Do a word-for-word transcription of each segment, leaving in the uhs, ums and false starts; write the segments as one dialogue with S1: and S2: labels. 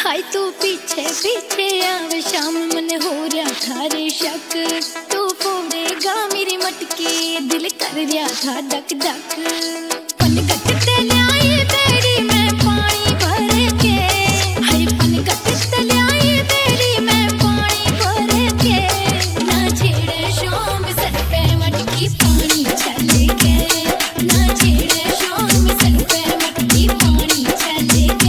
S1: हाय तू पीछे पीछे आवे शाम मन हो रहा थारे शक तू फोड़ेगा मेरी मटकी दिल कर रहा था धक धक पन कटते ल्याई तेरी मैं पानी भर के हाय पन कटते ल्याई तेरी मैं पानी भर के ना छेड़े शाम सर पे मटकी पानी चले के ना छेड़े शाम सर पे मटकी पानी चले के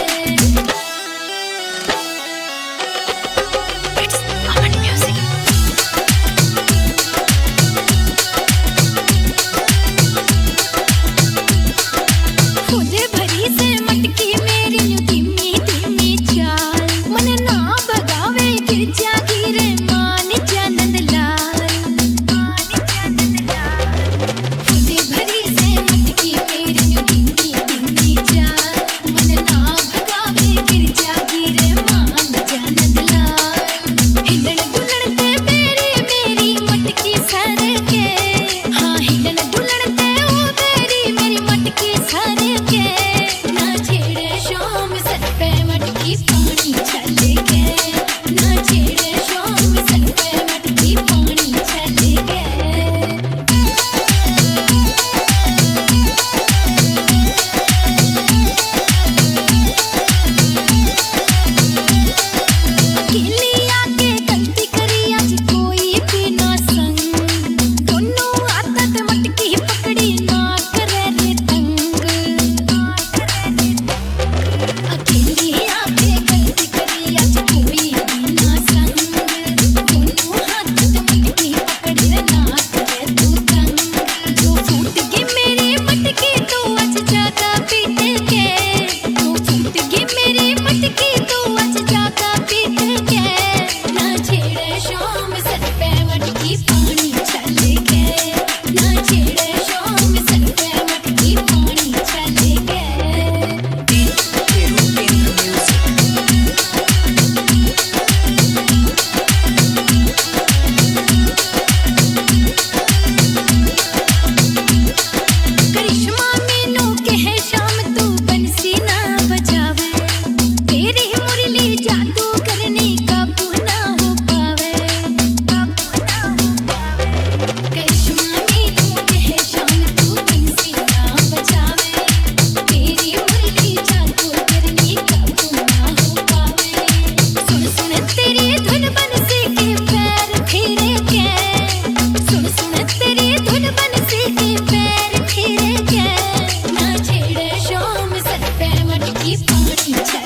S1: खुद भरी से मटकी मेरी यूं धीमी धीमी चाल मन ना भगावे गिर जा गिरे मान जानंद लाल मान जानंद लाल खुद भरी से मटकी मेरी यूं धीमी धीमी चाल मन ना भगावे गिर जा गिरे मान जानंद लाल हिलन डुलन ते मेरी मेरी मटकी सर के हाँ हिलन डुलन ते ओ मेरी मेरी मटकी सर के ना छेड़े शाम सर पे मटकी पानी चले के ना छेड़े शाम सर पे मटकी पानी चले के अकेली आके गलती करी आज कोई भी ना संग दोनों आदत मटकी पकड़ी ना करे रे तंग अकेली आके गलती करी आज कोई भी ना संग दोनों आदत मटकी पकड़ी रे ना करे तू तंग जो फूट गई मेरी मटकी तो आज ज्यादा पीट के जो फूट गई मेरी मटकी तो आज ज्यादा पीट के ना छेड़े शाम सर पे मटकी पानी चले के ना छेड़े शाम सर पे मटकी पानी चले के करिश्मा मीनू कहे शाम तू बंसी ना बजावे तेरी मुरली जादू करने काबू ना हो पावे काबू ना हो पावे करिश्मा मीनू कहे शाम तू बंसी ना बजावे तेरी मुरली जादू करने काबू ना हो पावे सुन सुन तेरी धुन बंसी के पैर फिरे के सुन सुन तेरी धुन बंसी के पैर फिरे के ना छेड़े शाम सर पे मटकी पानी चले